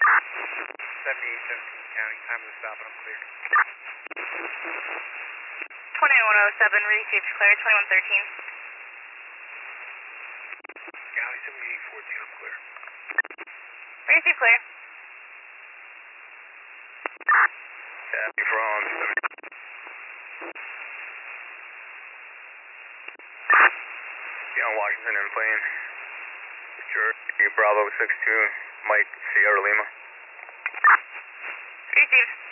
7817 county, time of the stop and I'm clear. 2107, received clear, 2113. County 7814, I'm clear. Received clear. Happy from on Washington and plane. Bravo 62, Mike Sierra Lima. Received.